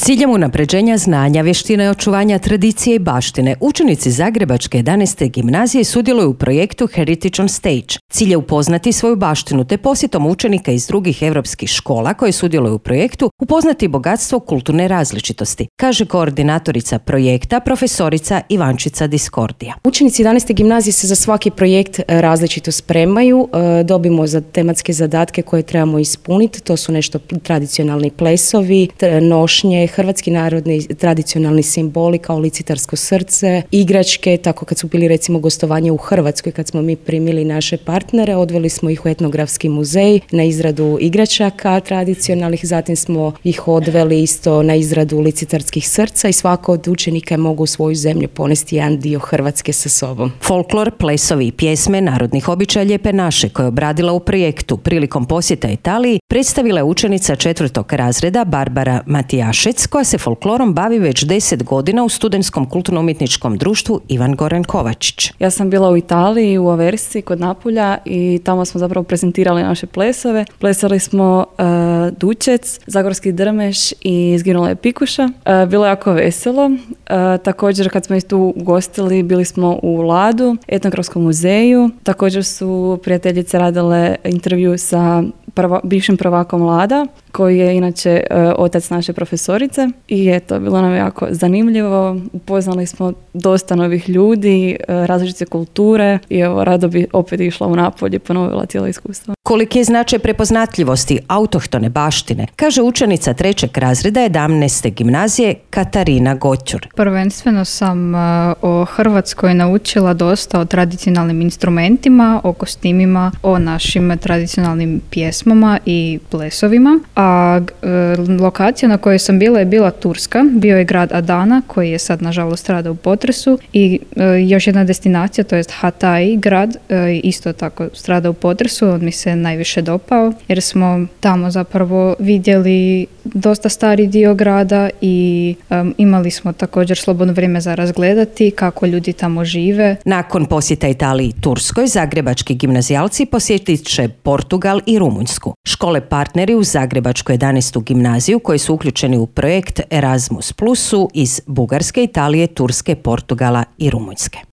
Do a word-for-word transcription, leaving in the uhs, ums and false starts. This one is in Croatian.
ciljem unapređenja znanja, vještina i očuvanja tradicije i baštine, učenici Zagrebačke jedanaeste gimnazije sudjeluju u projektu Heritage on Stage. Cilj je upoznati svoju baštinu te posjetom učenika iz drugih europskih škola koje sudjeluju u projektu upoznati bogatstvo kulturne različitosti, kaže koordinatorica projekta profesorica Ivančica Diskordija. Učenici jedanaeste gimnazije se za svaki projekt različito spremaju, dobimo za tematske zadatke koje trebamo ispuniti, to su nešto tradicionalni plesovi, nošnje, hrvatski narodni tradicionalni simboli kao licitarsko srce, igračke, tako kad su bili recimo gostovanje u Hrvatskoj, kad smo mi primili naše partnere, odveli smo ih u etnografski muzej na izradu igračaka tradicionalnih, zatim smo ih odveli isto na izradu licitarskih srca i svako od učenika mogu u svoju zemlju ponesti jedan dio Hrvatske sa sobom. Folklor, plesovi i pjesme narodnih običaja Lijepe naše koje je obradila u projektu prilikom posjeta Italiji predstavila je učenica četvrtog razreda Barbara Matijašec koja se folklorom bavi već deset godina u studentskom kulturno-umjetničkom društvu Ivan Goran Kovačić. Ja sam bila u Italiji, u Aversi, kod Napulja i tamo smo zapravo prezentirali naše plesove. Plesali smo uh, Dučec, Zagorski drmeš i Izginula je pikuša. Uh, bilo je jako veselo. Uh, također kad smo ih tu ugostili, bili smo u Ladu, etnografskom muzeju. Također su prijateljice radile intervju sa prva, bivšim prvakom Lada, koji je inače uh, otac naše profesorice. I eto, bilo nam jako zanimljivo. Upoznali smo dosta novih ljudi, uh, različite kulture i evo, rado bi opet išla u Napolje i ponovila cijelo iskustvo. Koliki je značaj prepoznatljivosti autohtone baštine, kaže učenica trećeg razreda jedanaeste gimnazije Katarina Goćur. Prvenstveno sam uh, o Hrvatskoj naučila dosta o tradicionalnim instrumentima, o kostimima, o našim tradicionalnim pjesmama i plesovima. A uh, lokacija na kojoj sam bila je bila Turska, bio je grad Adana koji je sad nažalost stradao u potresu i uh, još jedna destinacija, to jest Hatay grad, uh, isto tako stradao u potresu, on mi se najviše dopao jer smo tamo zapravo vidjeli dosta stari dio grada i um, imali smo također slobodno vrijeme za razgledati kako ljudi tamo žive. Nakon posjeta Italiji i Turskoj, zagrebački gimnazijalci posjetit će Portugal i Rumunjsku. Škole partneri u Zagrebačku jedanaestu gimnaziju koji su uključeni u projekt Erasmus Plus su iz Bugarske, Italije, Turske, Portugala i Rumunjske.